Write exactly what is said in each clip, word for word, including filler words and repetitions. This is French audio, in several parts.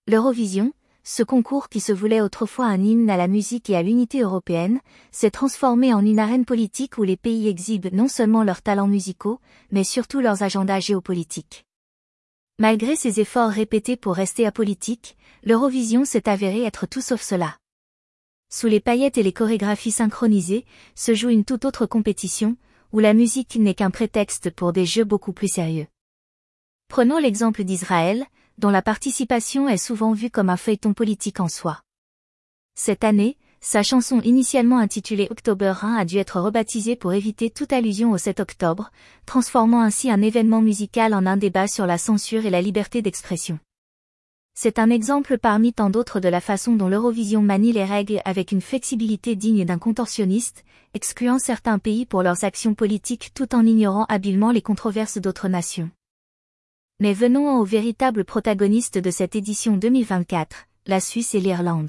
L'Eurovision, ce concours qui se voulait autrefois un hymne à la musique et à l'unité européenne, s'est transformé en une arène politique où les pays exhibent non seulement leurs talents musicaux, mais surtout leurs agendas géopolitiques. Malgré ses efforts répétés pour rester apolitique, l'Eurovision s'est avérée être tout sauf cela. Sous les paillettes et les chorégraphies synchronisées, se joue une toute autre compétition, où la musique n'est qu'un prétexte pour des jeux beaucoup plus sérieux. Prenons l'exemple d'Israël, dont la participation est souvent vue comme un feuilleton politique en soi. Cette année, sa chanson initialement intitulée October un a dû être rebaptisée pour éviter toute allusion au sept octobre, transformant ainsi un événement musical en un débat sur la censure et la liberté d'expression. C'est un exemple parmi tant d'autres de la façon dont l'Eurovision manie les règles avec une flexibilité digne d'un contorsionniste, excluant certains pays pour leurs actions politiques tout en ignorant habilement les controverses d'autres nations. Mais venons aux véritables protagonistes de cette édition deux mille vingt-quatre, la Suisse et l'Irlande.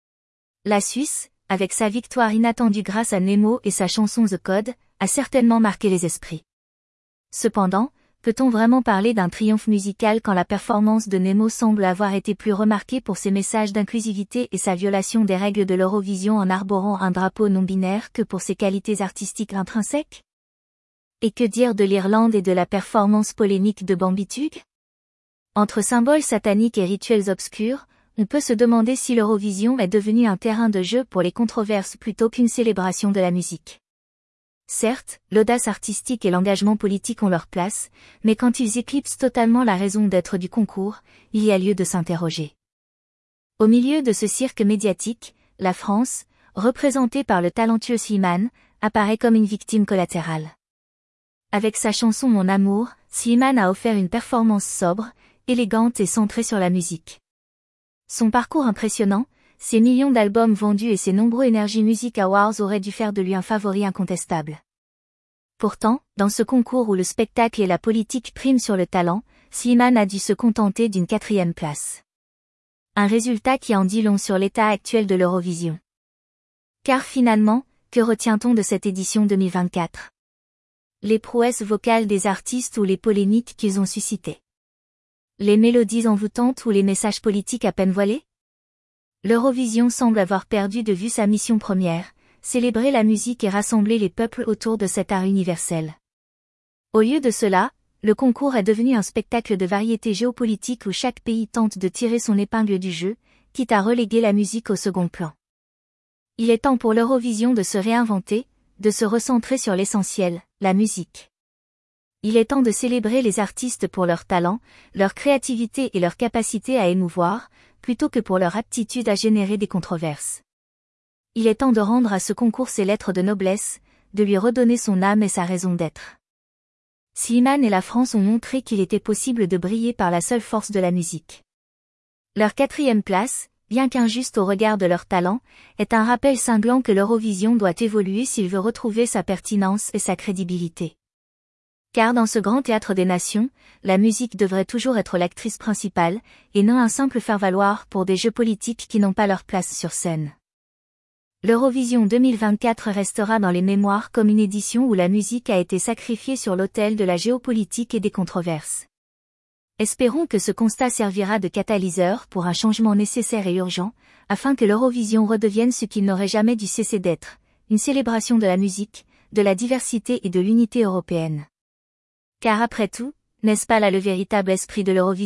La Suisse, avec sa victoire inattendue grâce à Nemo et sa chanson The Code, a certainement marqué les esprits. Cependant, peut-on vraiment parler d'un triomphe musical quand la performance de Nemo semble avoir été plus remarquée pour ses messages d'inclusivité et sa violation des règles de l'Eurovision en arborant un drapeau non-binaire que pour ses qualités artistiques intrinsèques? Et que dire de l'Irlande et de la performance polémique de Bambitug? Entre symboles sataniques et rituels obscurs, on peut se demander si l'Eurovision est devenue un terrain de jeu pour les controverses plutôt qu'une célébration de la musique. Certes, l'audace artistique et l'engagement politique ont leur place, mais quand ils éclipsent totalement la raison d'être du concours, il y a lieu de s'interroger. Au milieu de ce cirque médiatique, la France, représentée par le talentueux Slimane, apparaît comme une victime collatérale. Avec sa chanson Mon Amour, Slimane a offert une performance sobre, élégante et centrée sur la musique. Son parcours impressionnant, ses millions d'albums vendus et ses nombreux Energy Music Awards auraient dû faire de lui un favori incontestable. Pourtant, dans ce concours où le spectacle et la politique priment sur le talent, Slimane a dû se contenter d'une quatrième place. Un résultat qui en dit long sur l'état actuel de l'Eurovision. Car finalement, que retient-on de cette édition deux mille vingt-quatre? Les prouesses vocales des artistes ou les polémiques qu'ils ont suscitées? Les mélodies envoûtantes ou les messages politiques à peine voilés? L'Eurovision semble avoir perdu de vue sa mission première, célébrer la musique et rassembler les peuples autour de cet art universel. Au lieu de cela, le concours est devenu un spectacle de variété géopolitique où chaque pays tente de tirer son épingle du jeu, quitte à reléguer la musique au second plan. Il est temps pour l'Eurovision de se réinventer, de se recentrer sur l'essentiel, la musique. Il est temps de célébrer les artistes pour leur talent, leur créativité et leur capacité à émouvoir, plutôt que pour leur aptitude à générer des controverses. Il est temps de rendre à ce concours ses lettres de noblesse, de lui redonner son âme et sa raison d'être. Slimane et la France ont montré qu'il était possible de briller par la seule force de la musique. Leur quatrième place, bien qu'injuste au regard de leur talent, est un rappel cinglant que l'Eurovision doit évoluer s'il veut retrouver sa pertinence et sa crédibilité. Car dans ce grand théâtre des nations, la musique devrait toujours être l'actrice principale, et non un simple faire-valoir pour des jeux politiques qui n'ont pas leur place sur scène. L'Eurovision deux mille vingt-quatre restera dans les mémoires comme une édition où la musique a été sacrifiée sur l'autel de la géopolitique et des controverses. Espérons que ce constat servira de catalyseur pour un changement nécessaire et urgent, afin que l'Eurovision redevienne ce qu'il n'aurait jamais dû cesser d'être, une célébration de la musique, de la diversité et de l'unité européenne. Car après tout, n'est-ce pas là le véritable esprit de l'Eurovision ?